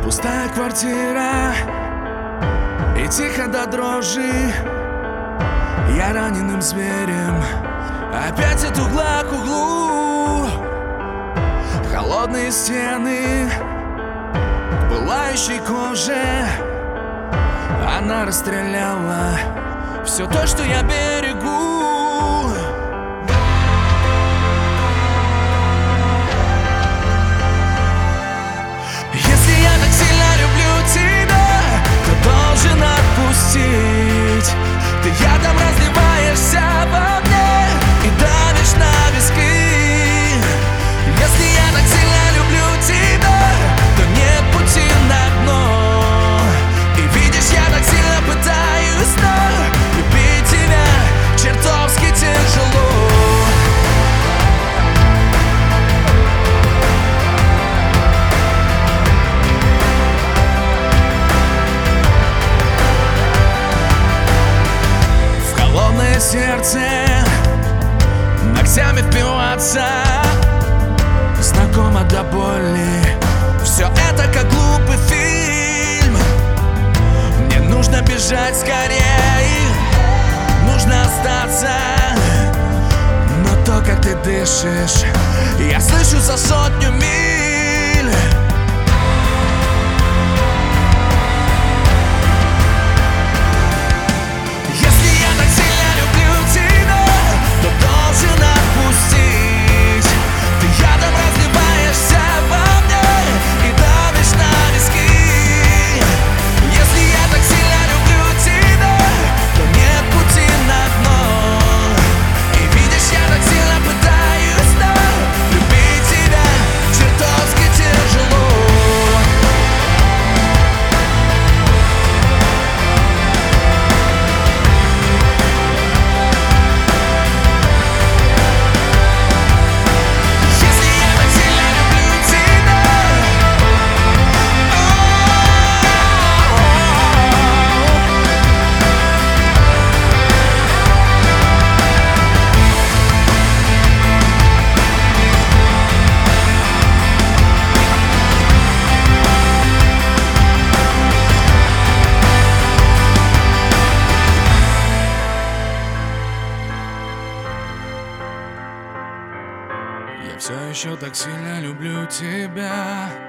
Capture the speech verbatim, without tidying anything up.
Пустая квартира и тихо до дрожи. Я раненым зверем опять от угла к углу. Холодные стены к пылающей коже. Она расстреляла все то, что я берегу. Если я так сильно люблю тебя, то должен отпустить. Ты ядом разливаешься во мне и давишь на виски. Если я так сильно люблю тебя, то нет пути на дно. И видишь, я так сильно пытаюсь, но любить тебя чертовски тяжело. Сердце ногтями впиваться, знакомо до боли. Все это как глупый фильм. Мне нужно бежать скорее, нужно остаться. Но то, как ты дышишь, я слышу за сотню миль. Я все еще так сильно люблю тебя.